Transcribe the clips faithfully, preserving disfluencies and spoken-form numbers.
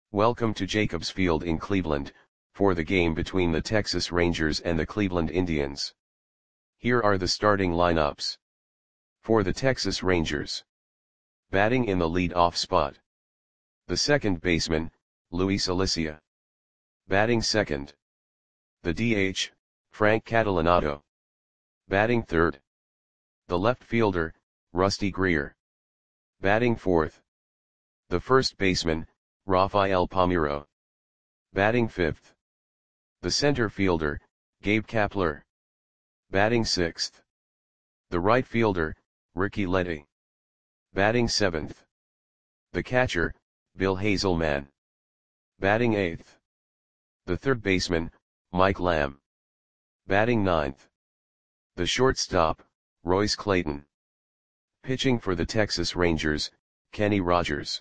Welcome to Jacobs Field in Cleveland, for the game between the Texas Rangers and the Cleveland Indians. Here are the starting lineups. For the Texas Rangers. Batting in the lead-off spot. The second baseman, Luis Alicea. Batting second. The D H, Frank Catalanotto. Batting third. The left fielder, Rusty Greer. Batting fourth. The first baseman, Rafael Palmeiro. Batting fifth. The center fielder, Gabe Kapler. Batting sixth. The right fielder, Ricky Leddy. Batting seventh. The catcher, Bill Hazelman. Batting eighth. The third baseman, Mike Lamb. Batting ninth. The shortstop, Royce Clayton. Pitching for the Texas Rangers, Kenny Rogers.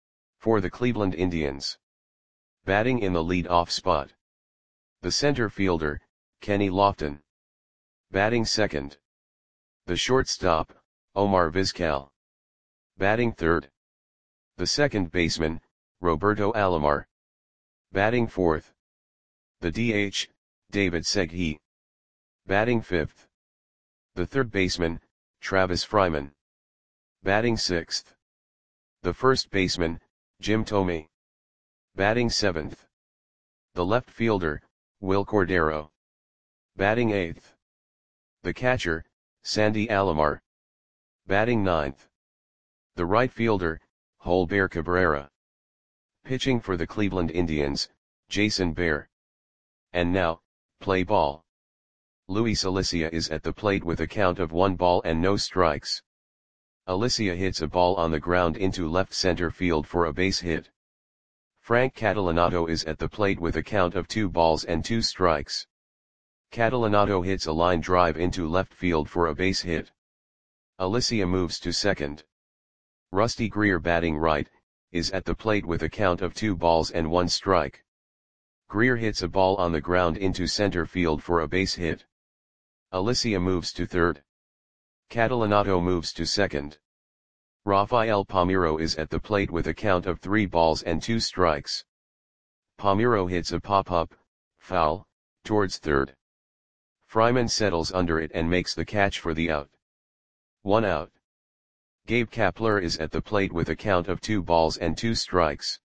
For the Cleveland Indians. Batting in the lead-off spot. The center fielder, Kenny Lofton. Batting second. The shortstop, Omar Vizquel. Batting third. The second baseman, Roberto Alomar. Batting fourth. The D H, David Segui. Batting fifth. The third baseman, Travis Fryman. Batting sixth. The first baseman, Jim Thome. Batting seventh. The left fielder, Wil Cordero. Batting eighth. The catcher, Sandy Alomar. Batting ninth. The right fielder, Holber Cabrera. Pitching for the Cleveland Indians, Jason Bear. And now, play ball. Luis Alicea is at the plate with a count of one ball and no strikes. Alicea hits a ball on the ground into left center field for a base hit. Frank Catalanotto is at the plate with a count of two balls and two strikes. Catalanotto hits a line drive into left field for a base hit. Alicea moves to second. Rusty Greer, batting right, is at the plate with a count of two balls and one strike. Greer hits a ball on the ground into center field for a base hit. Alicea moves to third. Catalanotto moves to second. Rafael Palmeiro is at the plate with a count of three balls and two strikes. Palmeiro hits a pop-up, foul, towards third. Fryman settles under it and makes the catch for the out. One out. Gabe Kapler is at the plate with a count of two balls and two strikes.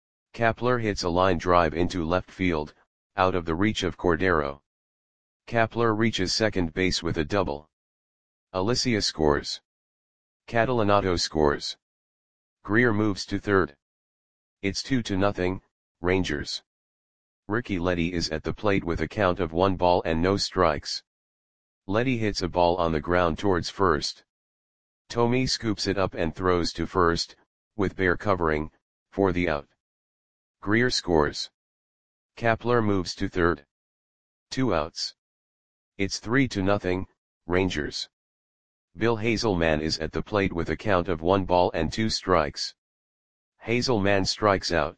Kapler hits a line drive into left field, out of the reach of Cordero. Kapler reaches second base with a double. Alicea scores. Catalanotto scores. Greer moves to third. It's two to nothing, Rangers. Ricky Leddy is at the plate with a count of one ball and no strikes. Leddy hits a ball on the ground towards first. Thome scoops it up and throws to first, with Bear covering, for the out. Greer scores. Kapler moves to third. Two outs. It's three to nothing, Rangers. Bill Hazelman is at the plate with a count of one ball and two strikes. Hazelman strikes out.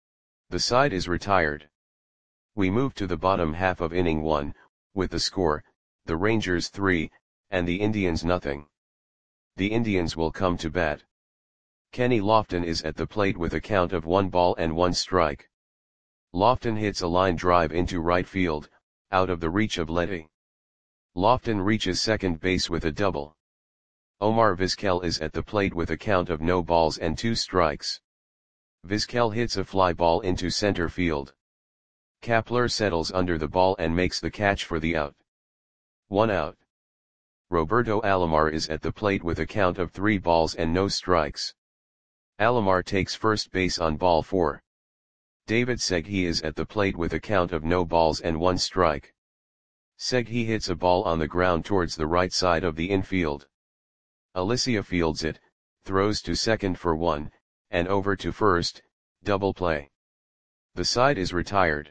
The side is retired. We move to the bottom half of inning one, with the score, the Rangers three, and the Indians nothing. The Indians will come to bat. Kenny Lofton is at the plate with a count of one ball and one strike. Lofton hits a line drive into right field, out of the reach of Leddy. Lofton reaches second base with a double. Omar Vizquel is at the plate with a count of no balls and two strikes. Vizquel hits a fly ball into center field. Kapler settles under the ball and makes the catch for the out. One out. Roberto Alomar is at the plate with a count of three balls and no strikes. Alomar takes first base on ball four. David Segui is at the plate with a count of no balls and one strike. Segui hits a ball on the ground towards the right side of the infield. Alicea fields it, throws to second for one, and over to first, double play. The side is retired.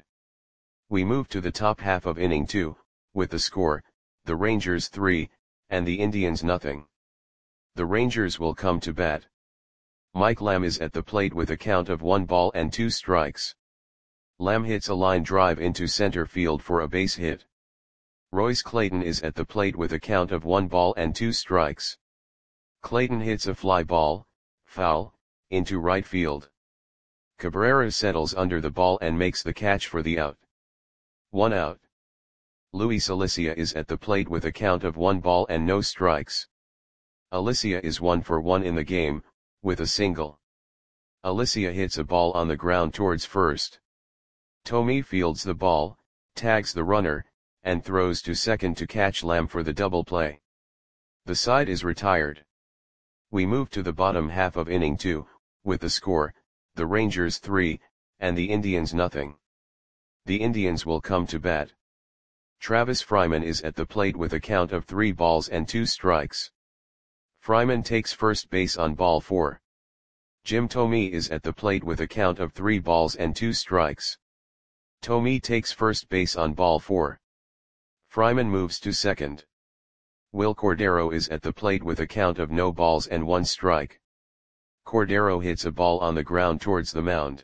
We move to the top half of inning two, with the score, the Rangers three, and the Indians nothing. The Rangers will come to bat. Mike Lamb is at the plate with a count of one ball and two strikes. Lamb hits a line drive into center field for a base hit. Royce Clayton is at the plate with a count of one ball and two strikes. Clayton hits a fly ball, foul, into right field. Cabrera settles under the ball and makes the catch for the out. One out. Luis Alicia is at the plate with a count of one ball and no strikes. Alicia is one for one in the game, with a single. Alicia hits a ball on the ground towards first. Tommy fields the ball, tags the runner, and throws to second to catch Lamb for the double play. The side is retired. We move to the bottom half of inning two, with the score, the Rangers three, and the Indians nothing. The Indians will come to bat. Travis Fryman is at the plate with a count of three balls and two strikes. Fryman takes first base on ball four. Jim Thome is at the plate with a count of three balls and two strikes. Thome takes first base on ball four. Fryman moves to second. Will Cordero is at the plate with a count of no balls and one strike. Cordero hits a ball on the ground towards the mound.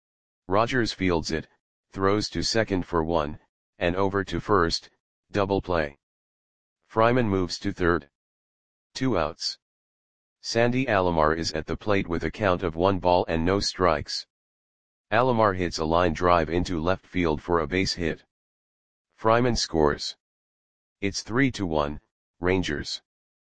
Rogers fields it, throws to second for one, and over to first, double play. Fryman moves to third. Two outs. Sandy Alomar is at the plate with a count of one ball and no strikes. Alomar hits a line drive into left field for a base hit. Fryman scores. It's three to one, Rangers.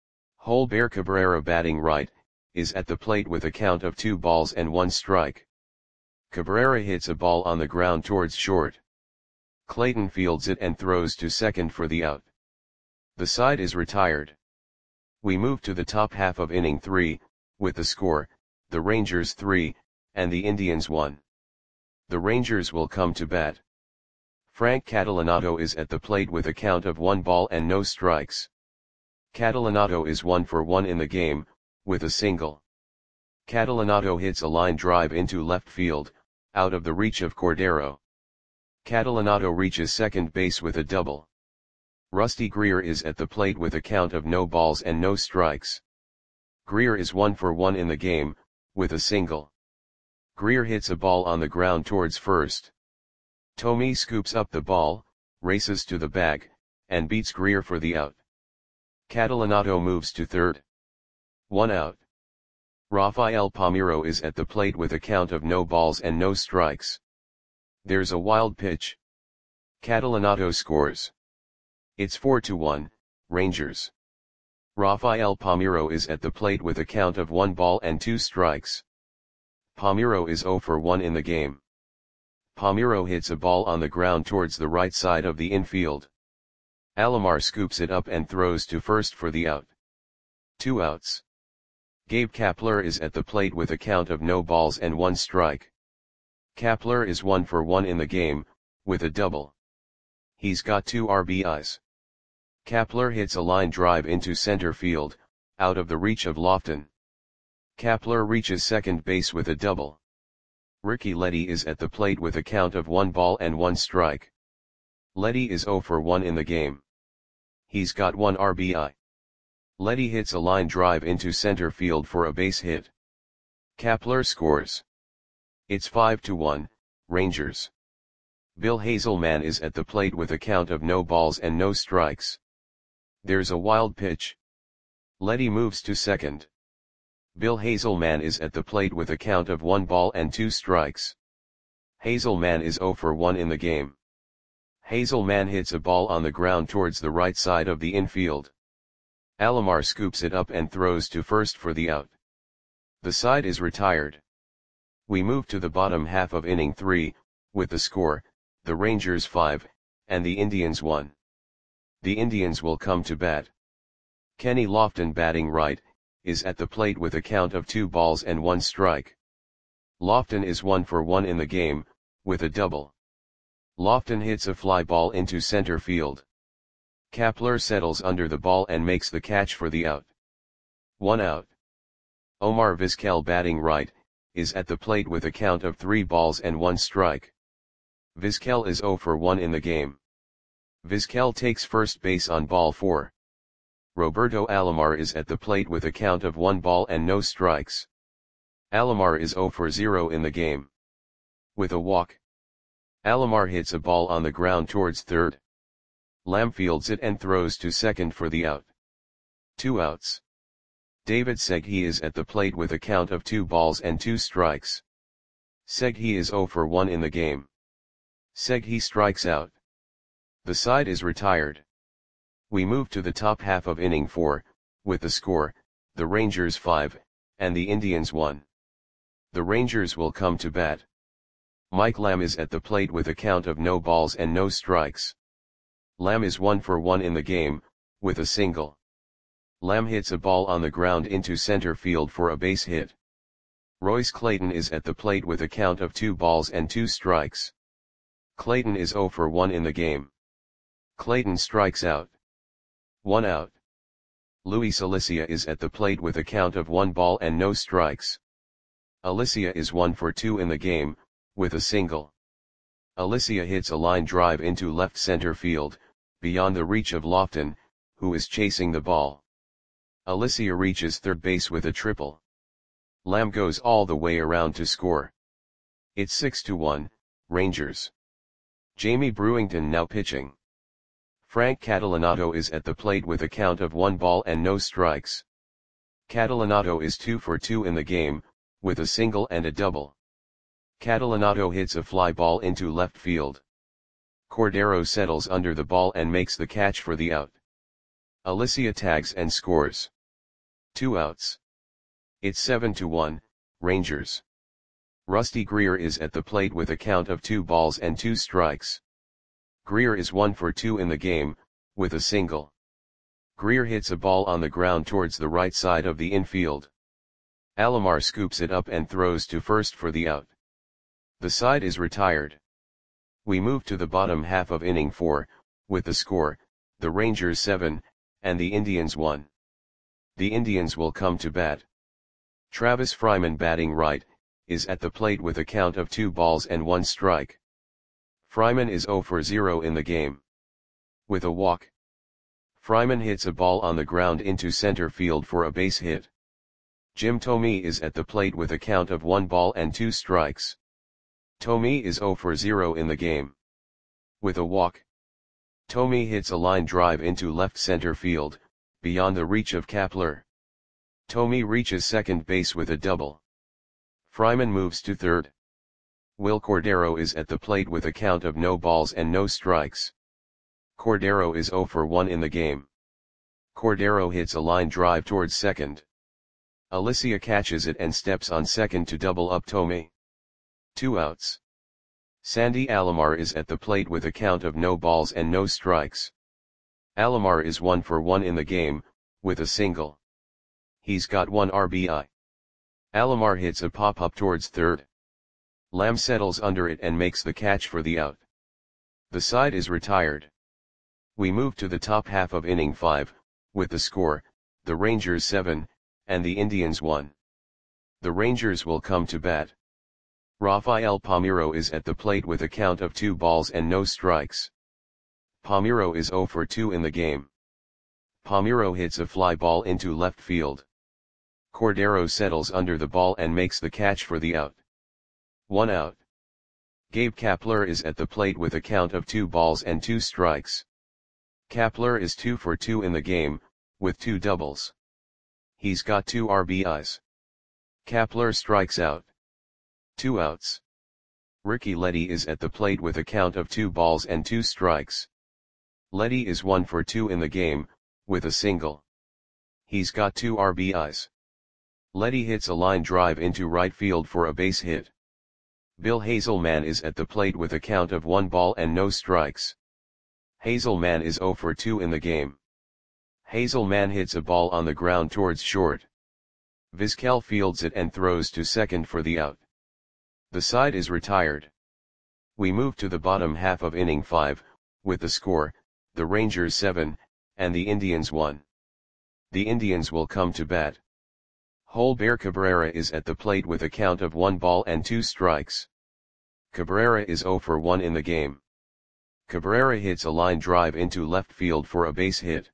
Holber Cabrera, batting right, is at the plate with a count of two balls and one strike. Cabrera hits a ball on the ground towards short. Clayton fields it and throws to second for the out. The side is retired. We move to the top half of inning three, with the score, the Rangers three, and the Indians one. The Rangers will come to bat. Frank Catalanotto is at the plate with a count of one ball and no strikes. Catalanotto is one for one in the game, with a single. Catalanotto hits a line drive into left field, out of the reach of Cordero. Catalanotto reaches second base with a double. Rusty Greer is at the plate with a count of no balls and no strikes. Greer is one for one in the game, with a single. Greer hits a ball on the ground towards first. Thome scoops up the ball, races to the bag, and beats Greer for the out. Catalanotto moves to third. One out. Rafael Palmeiro is at the plate with a count of no balls and no strikes. There's a wild pitch. Catalanotto scores. It's four to one, Rangers. Rafael Palmeiro is at the plate with a count of one ball and two strikes. Palmeiro is zero for one in the game. Palmeiro hits a ball on the ground towards the right side of the infield. Alomar scoops it up and throws to first for the out. Two outs. Gabe Kapler is at the plate with a count of no balls and one strike. Kapler is one for one in the game, with a double. He's got two R B Is. Kapler hits a line drive into center field, out of the reach of Lofton. Kapler reaches second base with a double. Ricky Leddy is at the plate with a count of one ball and one strike. Leddy is zero for one in the game. He's got one R B I. Leddy hits a line drive into center field for a base hit. Kapler scores. It's five to one, Rangers. Bill Hazelman is at the plate with a count of no balls and no strikes. There's a wild pitch. Leddy moves to second. Bill Hazelman is at the plate with a count of one ball and two strikes. Hazelman is zero for one in the game. Hazelman hits a ball on the ground towards the right side of the infield. Alomar scoops it up and throws to first for the out. The side is retired. We move to the bottom half of inning three, with the score, the Rangers five, and the Indians one. The Indians will come to bat. Kenny Lofton, batting right, is at the plate with a count of two balls and one strike. Lofton is one for one in the game, with a double. Lofton hits a fly ball into center field. Kapler settles under the ball and makes the catch for the out. One out. Omar Vizquel, batting right, is at the plate with a count of three balls and one strike. Vizquel is zero for one in the game. Vizquel takes first base on ball four. Roberto Alomar is at the plate with a count of one ball and no strikes. Alomar is zero for zero in the game. With a walk. Alomar hits a ball on the ground towards third. Lamb fields it and throws to second for the out. Two outs. David Segui is at the plate with a count of two balls and two strikes. Seghi is zero for one in the game. Seghi strikes out. The side is retired. We move to the top half of inning four, with the score, the Rangers five, and the Indians one. The Rangers will come to bat. Mike Lamb is at the plate with a count of no balls and no strikes. Lamb is one for one in the game, with a single. Lamb hits a ball on the ground into center field for a base hit. Royce Clayton is at the plate with a count of two balls and two strikes. Clayton is zero for one in the game. Clayton strikes out. One out. Luis Alicia is at the plate with a count of one ball and no strikes. Alicia is one for two in the game, with a single. Alicia hits a line drive into left center field, beyond the reach of Lofton, who is chasing the ball. Alicia reaches third base with a triple. Lamb goes all the way around to score. It's six to one, Rangers. Jamie Brewington now pitching. Frank Catalanato is at the plate with a count of one ball and no strikes. Catalanato is two for two in the game, with a single and a double. Catalanato hits a fly ball into left field. Cordero settles under the ball and makes the catch for the out. Alicia tags and scores. Two outs. It's seven to one, Rangers. Rusty Greer is at the plate with a count of two balls and two strikes. Greer is one for two in the game, with a single. Greer hits a ball on the ground towards the right side of the infield. Alomar scoops it up and throws to first for the out. The side is retired. We move to the bottom half of inning four, with the score, the Rangers seven, and the Indians one. The Indians will come to bat. Travis Fryman, batting right, is at the plate with a count of two balls and one strike. Fryman is zero for zero in the game. With a walk. Fryman hits a ball on the ground into center field for a base hit. Jim Thome is at the plate with a count of one ball and two strikes. Thome is zero for zero in the game. With a walk. Thome hits a line drive into left center field, beyond the reach of Kapler. Thome reaches second base with a double. Fryman moves to third. Will Cordero is at the plate with a count of no balls and no strikes. Cordero is zero for one in the game. Cordero hits a line drive towards second. Alicia catches it and steps on second to double up Thome. Two outs. Sandy Alomar is at the plate with a count of no balls and no strikes. Alomar is one for one in the game, with a single. He's got one R B I. Alomar hits a pop-up towards third. Lamb settles under it and makes the catch for the out. The side is retired. We move to the top half of inning five, with the score, the Rangers seven, and the Indians one. The Rangers will come to bat. Rafael Palmeiro is at the plate with a count of two balls and no strikes. Palmeiro is zero for two in the game. Palmeiro hits a fly ball into left field. Cordero settles under the ball and makes the catch for the out. One out. Gabe Kapler is at the plate with a count of two balls and two strikes. Kapler is two for two in the game, with two doubles. He's got two R B Is. Kapler strikes out. Two outs. Ricky Leddy is at the plate with a count of two balls and two strikes. Leddy is one for two in the game, with a single. He's got two R B Is. Leddy hits a line drive into right field for a base hit. Bill Hazelman is at the plate with a count of one ball and no strikes. Hazelman is zero for two in the game. Hazelman hits a ball on the ground towards short. Vizquel fields it and throws to second for the out. The side is retired. We move to the bottom half of inning five, with the score, the Rangers seven, and the Indians one. The Indians will come to bat. Holber Cabrera is at the plate with a count of one ball and two strikes. Cabrera is zero for one in the game. Cabrera hits a line drive into left field for a base hit.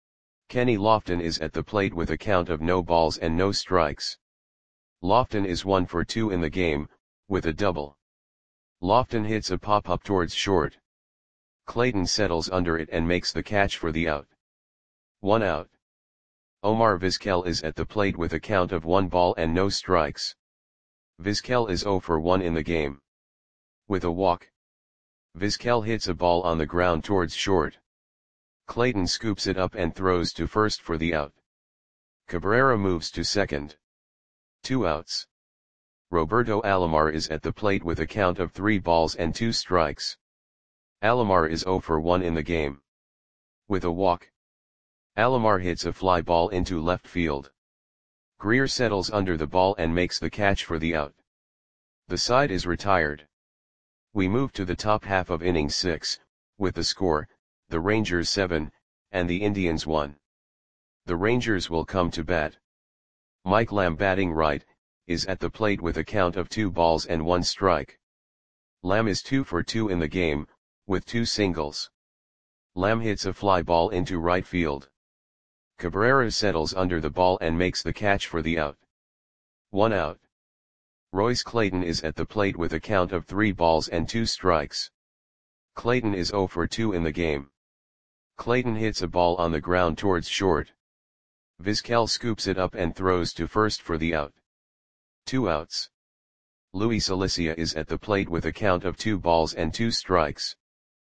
Kenny Lofton is at the plate with a count of no balls and no strikes. Lofton is one for two in the game, with a double. Lofton hits a pop-up towards short. Clayton settles under it and makes the catch for the out. One out. Omar Vizquel is at the plate with a count of one ball and no strikes. Vizquel is zero for one in the game. With a walk, Vizquel hits a ball on the ground towards short. Clayton scoops it up and throws to first for the out. Cabrera moves to second. Two outs. Roberto Alomar is at the plate with a count of three balls and two strikes. Alomar is zero for one in the game. With a walk, Alomar hits a fly ball into left field. Greer settles under the ball and makes the catch for the out. The side is retired. We move to the top half of inning six, with the score, the Rangers seven, and the Indians one. The Rangers will come to bat. Mike Lamb, batting right, is at the plate with a count of two balls and one strike. Lamb is two for two in the game, with two singles. Lamb hits a fly ball into right field. Cabrera settles under the ball and makes the catch for the out. One out. Royce Clayton is at the plate with a count of three balls and two strikes. Clayton is zero for two in the game. Clayton hits a ball on the ground towards short. Vizquel scoops it up and throws to first for the out. Two outs. Luis Alicia is at the plate with a count of two balls and two strikes.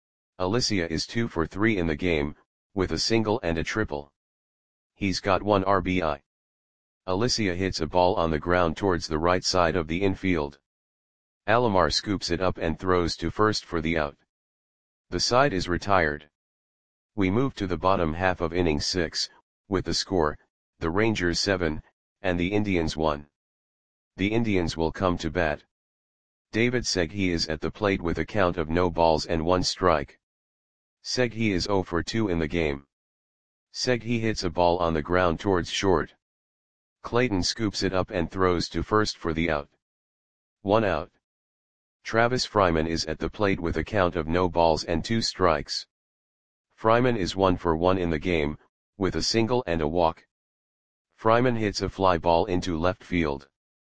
Alicia is two for three in the game, with a single and a triple. He's got one R B I. Alicia hits a ball on the ground towards the right side of the infield. Alomar scoops it up and throws to first for the out. The side is retired. We move to the bottom half of inning six, with the score, the Rangers seven, and the Indians one. The Indians will come to bat. David Segui is at the plate with a count of no balls and one strike. Segui is zero for two in the game. Segui hits a ball on the ground towards short. Clayton scoops it up and throws to first for the out. One out. Travis Fryman is at the plate with a count of no balls and two strikes. Fryman is one for one in the game, with a single and a walk. Fryman hits a fly ball into left field.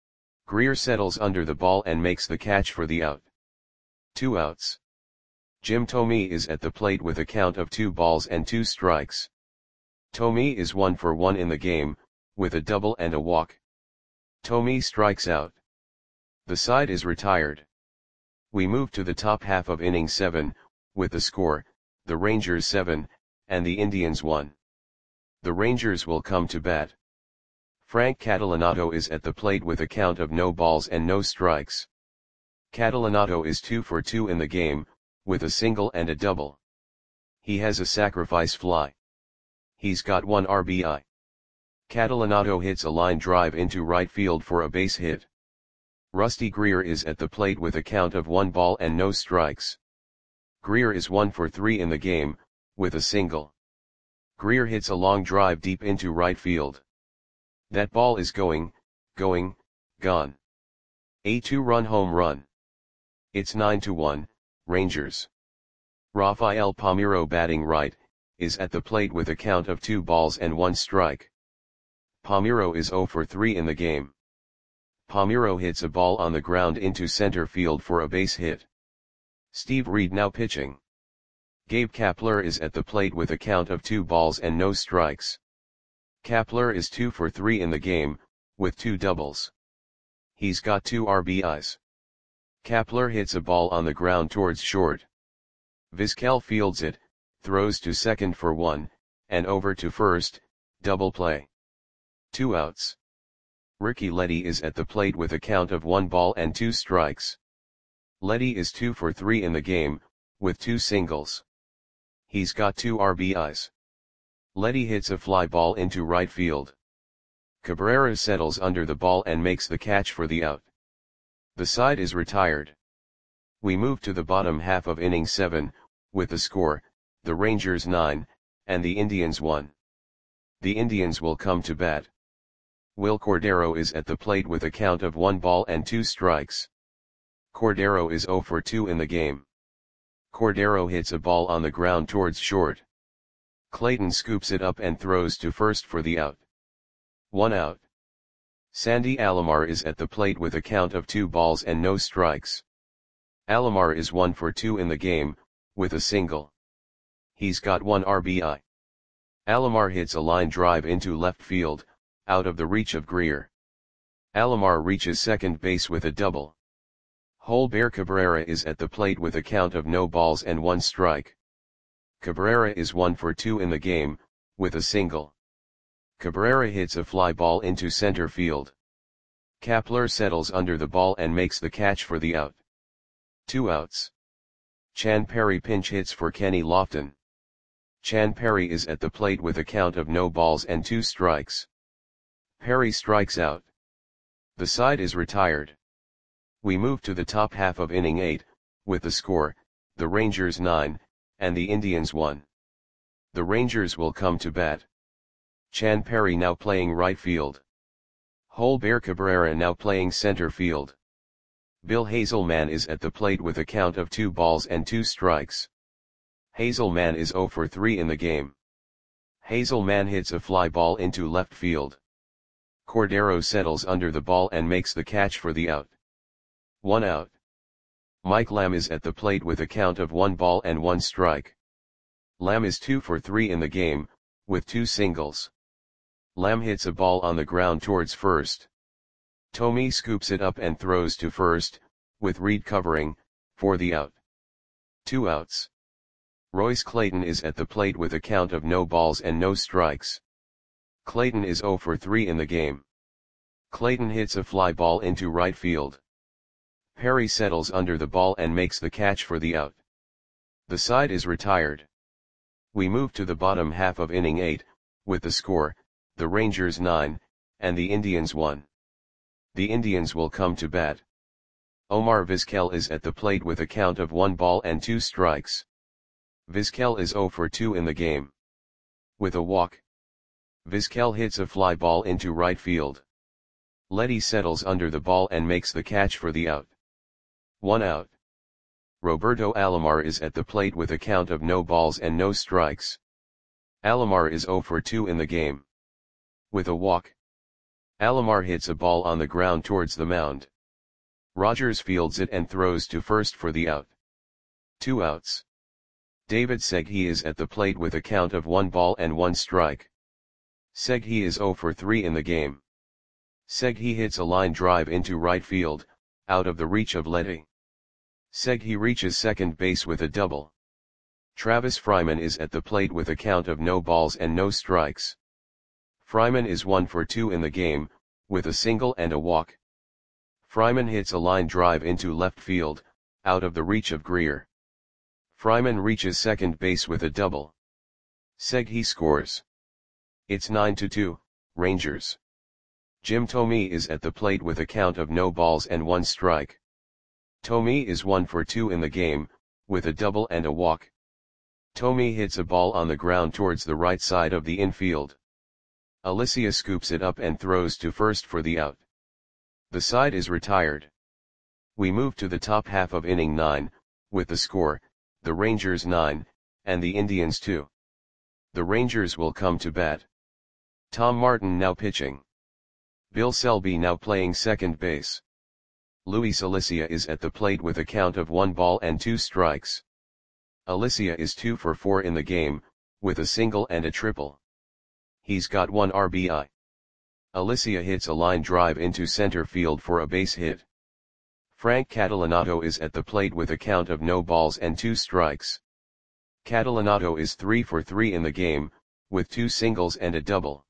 Greer settles under the ball and makes the catch for the out. Two outs. Jim Thome is at the plate with a count of two balls and two strikes. Thome is one for one in the game, with a double and a walk. Thome strikes out. The side is retired. We move to the top half of inning seven, with the score, the Rangers seven, and the Indians one. The Rangers will come to bat. Frank Catalanato is at the plate with a count of no balls and no strikes. Catalanato is two for two in the game, with a single and a double. He has a sacrifice fly. He's got one R B I. Catalanato hits a line drive into right field for a base hit. Rusty Greer is at the plate with a count of one ball and no strikes. Greer is one for three in the game, with a single. Greer hits a long drive deep into right field. That ball is going, going, gone. A two-run home run. It's nine to one, Rangers. Rafael Palmeiro, batting right, is at the plate with a count of two balls and one strike. Palmeiro is zero for three in the game. Palmeiro hits a ball on the ground into center field for a base hit. Steve Reed now pitching. Gabe Kapler is at the plate with a count of two balls and no strikes. Kapler is two for three in the game, with two doubles. He's got two R B Is. Kapler hits a ball on the ground towards short. Vizquel fields it, throws to second for one, and over to first, double play. Two outs. Ricky Leddy is at the plate with a count of one ball and two strikes. Leddy is two for three in the game, with two singles. He's got two R B Is. Leddy hits a fly ball into right field. Cabrera settles under the ball and makes the catch for the out. The side is retired. We move to the bottom half of inning seven, with the score, the Rangers nine, and the Indians one. The Indians will come to bat. Will Cordero is at the plate with a count of one ball and two strikes. Cordero is zero for two in the game. Cordero hits a ball on the ground towards short. Clayton scoops it up and throws to first for the out. One out. Sandy Alomar is at the plate with a count of two balls and no strikes. Alomar is one for two in the game, with a single. He's got one R B I. Alomar hits a line drive into left field, out of the reach of Greer. Alomar reaches second base with a double. Holber Cabrera is at the plate with a count of no balls and one strike. Cabrera is one for two in the game, with a single. Cabrera hits a fly ball into center field. Kapler settles under the ball and makes the catch for the out. Two outs. Chan Perry pinch hits for Kenny Lofton. Chan Perry is at the plate with a count of no balls and two strikes. Perry strikes out. The side is retired. We move to the top half of inning eight, with the score, the Rangers nine, and the Indians one. The Rangers will come to bat. Chan Perry now playing right field. Holber Cabrera now playing center field. Bill Hazelman is at the plate with a count of two balls and two strikes. Hazelman is zero for three in the game. Hazelman hits a fly ball into left field. Cordero settles under the ball and makes the catch for the out. One out. Mike Lamb is at the plate with a count of one ball and one strike. Lamb is two for three in the game, with two singles. Lamb hits a ball on the ground towards first. Tomey scoops it up and throws to first, with Reed covering, for the out. Two outs. Royce Clayton is at the plate with a count of no balls and no strikes. Clayton is zero for three in the game. Clayton hits a fly ball into right field. Perry settles under the ball and makes the catch for the out. The side is retired. We move to the bottom half of inning eight, with the score, the Rangers nine, and the Indians one. The Indians will come to bat. Omar Vizquel is at the plate with a count of one ball and two strikes. Vizquel is zero for two in the game. With a walk. Vizquel hits a fly ball into right field. Letty settles under the ball and makes the catch for the out. One out. Roberto Alomar is at the plate with a count of no balls and no strikes. Alomar is zero for two in the game. With a walk. Alomar hits a ball on the ground towards the mound. Rogers fields it and throws to first for the out. Two outs. David Segui is at the plate with a count of one ball and one strike. Segui is zero for three in the game. Segui hits a line drive into right field, out of the reach of Letty. Segui reaches second base with a double. Travis Fryman is at the plate with a count of no balls and no strikes. Fryman is one for two in the game, with a single and a walk. Fryman hits a line drive into left field, out of the reach of Greer. Fryman reaches second base with a double. Segui scores. It's nine to two, Rangers. Jim Thome is at the plate with a count of no balls and one strike. Thome is one for two in the game, with a double and a walk. Thome hits a ball on the ground towards the right side of the infield. Alicia scoops it up and throws to first for the out. The side is retired. We move to the top half of inning nine, with the score, the Rangers nine, and the Indians two. The Rangers will come to bat. Tom Martin now pitching. Bill Selby now playing second base. Luis Alicia is at the plate with a count of one ball and two strikes. Alicia is two for four in the game, with a single and a triple. He's got one R B I. Alicia hits a line drive into center field for a base hit. Frank Catalanato is at the plate with a count of no balls and two strikes. Catalanato is three for three in the game, with two singles and a double.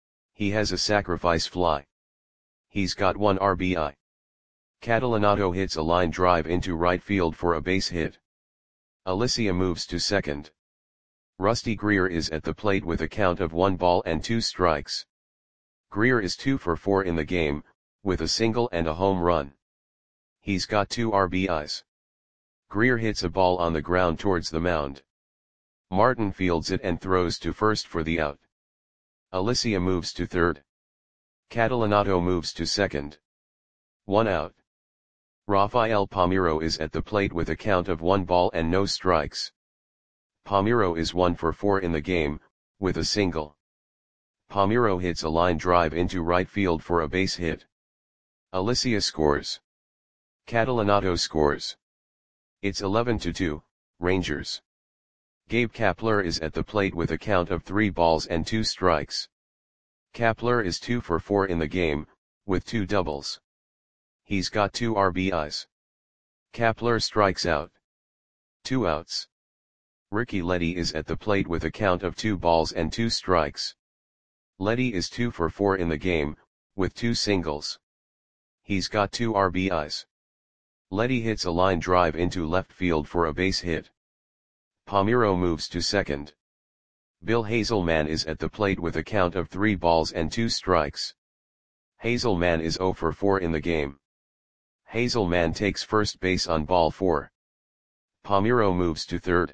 He has a sacrifice fly. He's got one R B I. Catalanato hits a line drive into right field for a base hit. Alicia moves to second. Rusty Greer is at the plate with a count of one ball and two strikes. Greer is two for four in the game, with a single and a home run. He's got two R B Is. Greer hits a ball on the ground towards the mound. Martin fields it and throws to first for the out. Alicia moves to third. Catalanato moves to second. One out. Rafael Palmeiro is at the plate with a count of one ball and no strikes. Palmeiro is one for four in the game, with a single. Palmeiro hits a line drive into right field for a base hit. Alicia scores. Catalanato scores. It's eleven to two, Rangers. Gabe Kapler is at the plate with a count of three balls and two strikes. Kapler is two for four in the game, with two doubles. He's got two R B Is. Kapler strikes out. Two outs. Ricky Leddy is at the plate with a count of two balls and two strikes. Leddy is two for four in the game, with two singles. He's got two R B Is. Leddy hits a line drive into left field for a base hit. Palmeiro moves to second. Bill Hazelman is at the plate with a count of three balls and two strikes. Hazelman is zero for four in the game. Hazelman takes first base on ball four. Palmeiro moves to third.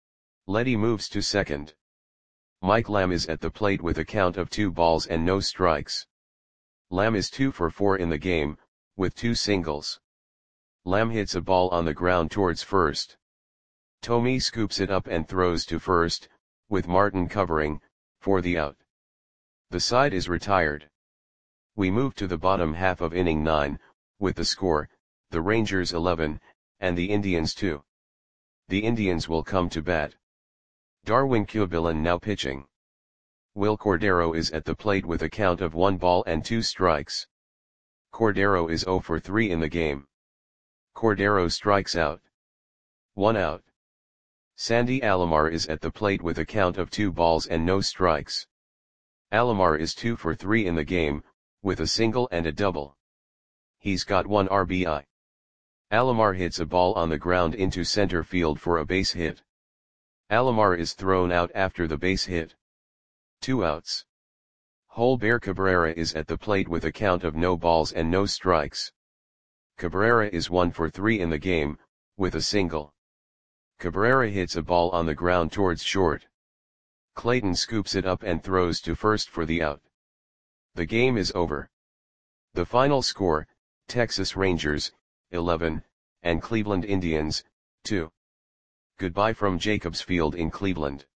Leddy moves to second. Mike Lamb is at the plate with a count of two balls and no strikes. Lamb is two for four in the game, with two singles. Lamb hits a ball on the ground towards first. Thome scoops it up and throws to first, with Martin covering, for the out. The side is retired. We move to the bottom half of inning nine, with the score, the Rangers eleven, and the Indians two. The Indians will come to bat. Darwin Qubillen now pitching. Will Cordero is at the plate with a count of one ball and two strikes. Cordero is zero for three in the game. Cordero strikes out. One out. Sandy Alomar is at the plate with a count of two balls and no strikes. Alomar is two for three in the game, with a single and a double. He's got one R B I. Alomar hits a ball on the ground into center field for a base hit. Alomar is thrown out after the base hit. Two outs. Holber Cabrera is at the plate with a count of no balls and no strikes. Cabrera is one for three in the game, with a single. Cabrera hits a ball on the ground towards short. Clayton scoops it up and throws to first for the out. The game is over. The final score, Texas Rangers, eleven, and Cleveland Indians, two. Goodbye from Jacobs Field in Cleveland.